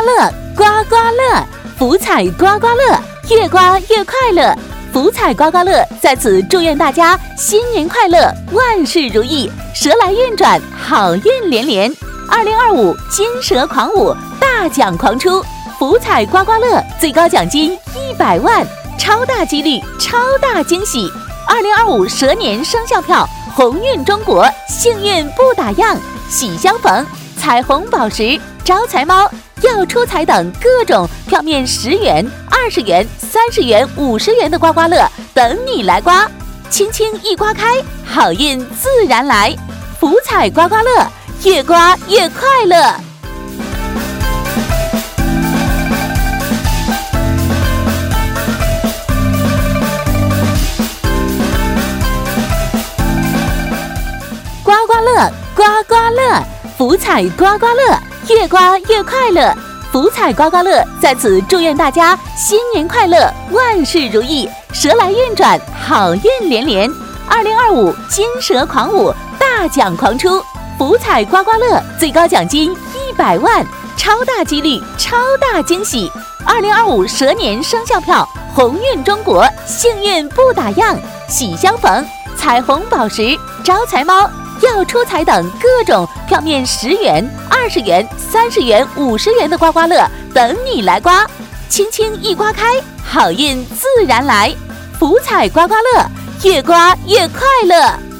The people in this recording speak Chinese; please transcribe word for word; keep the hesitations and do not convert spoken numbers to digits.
乐，刮刮乐，福彩刮刮乐，越刮越快乐。福彩刮刮乐在此祝愿大家新年快乐，万事如意，蛇来运转，好运连连。二零二五金蛇狂舞，大奖狂出，福彩刮刮乐最高奖金一百万，超大几率，超大惊喜。二零二五蛇年生肖票，鸿运中国，幸运不打烊，喜相逢，彩虹宝石，招财猫，要出彩等各种票面十元、二十元、三十元、五十元的刮刮乐等你来刮，轻轻一刮开，好运自然来。福彩刮刮乐，越刮越快乐。刮刮乐，刮刮乐，福彩刮刮乐，越刮越快乐。福彩刮刮乐在此祝愿大家新年快乐，万事如意，蛇来运转，好运连连。二零二五金蛇狂舞，大奖狂出，福彩刮刮乐最高奖金一百万，超大几率，超大惊喜。二零二五蛇年生肖票，鸿运中国，幸运不打烊，喜相逢，彩虹宝石，招财猫，要出彩等各种票面十元、二十元、三十元、五十元的刮刮乐等你来刮，轻轻一刮开，好运自然来。福彩刮刮乐，越刮越快乐。